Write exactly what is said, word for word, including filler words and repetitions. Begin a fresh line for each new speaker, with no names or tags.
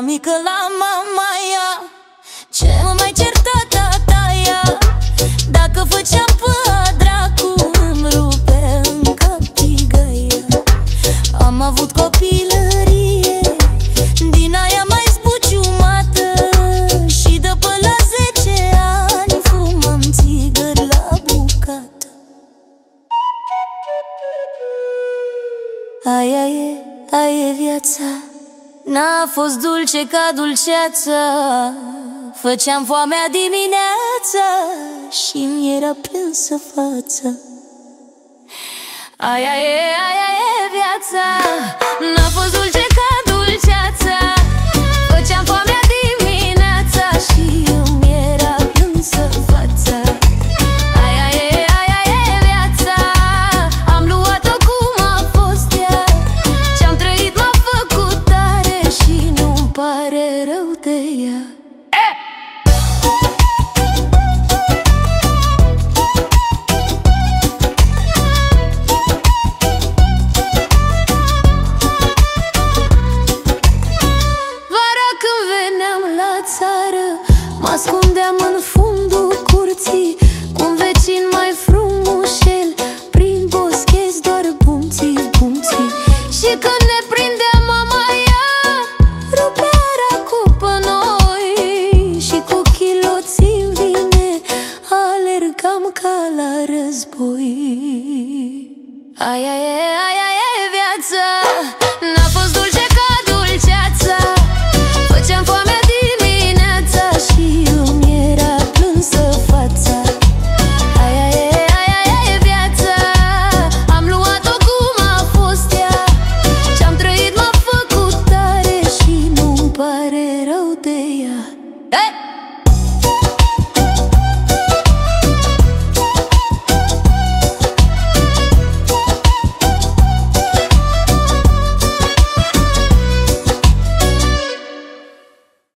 Eram mică la mamaia, ce mă mai certa tataia. Dacă făceam pe dracu, îmi rupe în cap tigaia. Am avut copilărie din aia mai zbuciumată, și de pe la zece ani fumam țigări la bucată. Aia e, aia e viața, n-a fost dulce ca dulceața. Făceam foamea dimineața și-mi era plânsă fața. Aia e, aia e viața, n-a fost dulce ca dulceața. Făceam foamea dimineața și-mi era plânsă fața. Aia e, aia e viața, am luat-o cum a fost ea. Ce-am trăit m-a făcut tare și nu-mi pare rău de ea. Mă ascundeam în fundul curții cu un vecin mai frumușel, prin boschezi doar bumții, bumții. Și când ne prindea mama ea, rupea racul pe noi și cu chiloții în vine alergam ca la război. Aia e, aia